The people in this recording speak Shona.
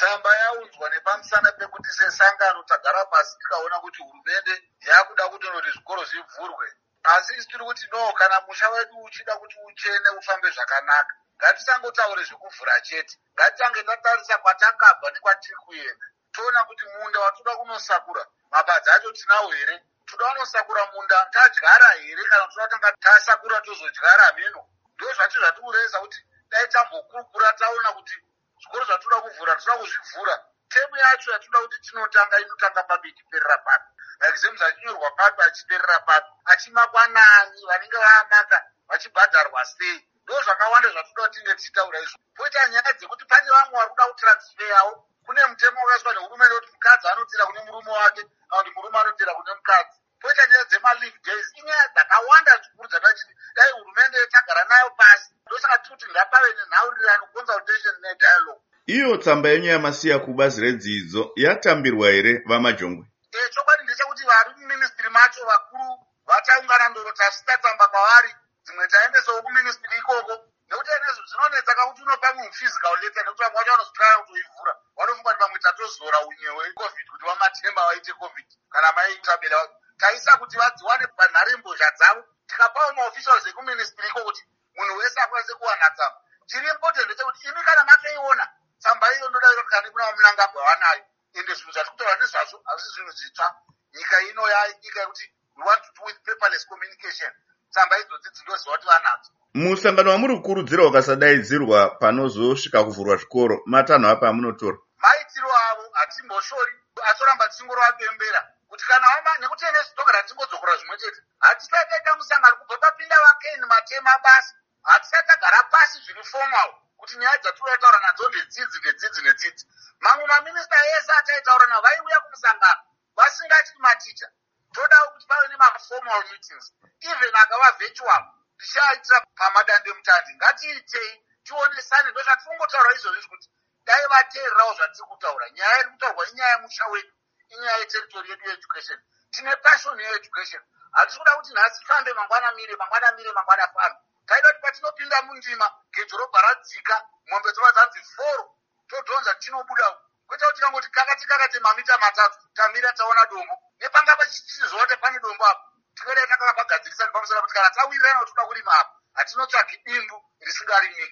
Tsamba yaunzwa nepamusana pekuti sesangano tagara pasi tikaona kuti hurumende yakuda kuti zvikoro zvivhurwe. Asi tiri kuti no, kana musha wedu uchida kuti uchene ufambe zvakanaka, ngatisangotaure zvekuvhura chete. Ngatitange tatarisa kwatakabva nekwatiri kuenda. Toona kuti munda watoda kunosakura, mapadzi acho tinawo here? Toda kunosakura munda tadyara here kana toda tanga tasakura tozodyara meno? Ndo zvacho zvatireza kuti dai tambokukura taona kuti zvikoro zvatoda kuvhura toda kuzvivhura. Temu yacho yatoda kuti tinotanga inotanga papi ichiperera papi. Exams achinyorwa papi achiperera papi. Achimakwa nani vanenge vaamaka vachibhadharwa sei. Ndo zvakawanda zvatoda kuti tinge tichitaura izvo. Poita nyaya dzekuti pane vamwe vari kuda kutransferawo. Kune mutemo wakaiswa nehurumende kuti mukadzi anotira kune murume wake kana kuti murume anotira kune mukadzi. Poita nyaya dzema-leave days. Inyaya dzakawanda zvikuru dzatachiti dai hurumende tagara nayo pasi. Ndosaka tiri kuti ngapave nenhaurirano, consultation nedialogue. Iyo tsamba yenyu yamasiya kubazi redzidzo yatambirwa here vamajongwe? Chokwadi ndechekuti vari muministry macho vakuru vachaungana ndoro tasita tsamba kwavari, dzimwe taendesawo kuministry ikoko. Nekuti enezvo zvinonetsa kakuti unopa munhu physical letter nekuti vamwe vacho vanozvikana kutoivhura. Vanofunga kuti pamwe tatozora unyewe covid kuti vamatemba vaite covid kana maita bela. Taisa kuti vadziwane panharembozha dzavo. Tikapawo maofficials ekuministry ikoko kuti munhu wese akwanise kuwana tsamba. Chiri important ndechekuti imi kana matoiona tsamba iyo ndoda kuti kana kuna Mnangagwa wanayo. Ende zvinhu zvatikutaura nezvazvo hazvisi zvinhu zvitsva. Nyika ino nyika yekuti we want to do with paperless communication. Tsamba idzodzi dzinoziva kuti vanadzo. Musangano wamuri kukurudzira ukasadaidzirwa panozosvika kuvhurwa zvikoro, matanho apa amunotora? Maitiro avo hatimboshori, atoramba tingorapembera kuti kana nekuti ene togara tingodzokora zvimwe chete. Hatisataita musangano kubva papinda vakeni matema basi. Hatisatagara pasi zviri formal kuti nyaya dzatinotaura nadzo ndedzidzi. Mamwe maminista ese ataitaura navo vaiuya kumusangano vasingati maticha. Todawo kuti pave nemaformal meetings. Even akava virtual. Tichaitira pamadande mutande. Ngatiitei tionesane. Ndo zvatirongotaura izvozvi kuti dai vateererawo zvatiri kutaura. Nyaya iri kutaurwa inyaya yemusha wedu, inyaya yeteritori yedu yeeducation. Tine passion yeeducation. Hatisi kuda kuti nhasi fambe mangwana mire mangwana fambe. Taida kuti patinopinda mundima gejo robva radzika, mombe dzova dzanzi 4 todhonza tinobuda. Kwete kuti tikangoti kakati mamita 3 tamira taona dombo. Nepanga pachizoona pane dombo apo. Tikada takanga pagadzirisa pamusana kuti kana tawirirana toda kurima apo. Hatinotsvaki bindu risingarimiki.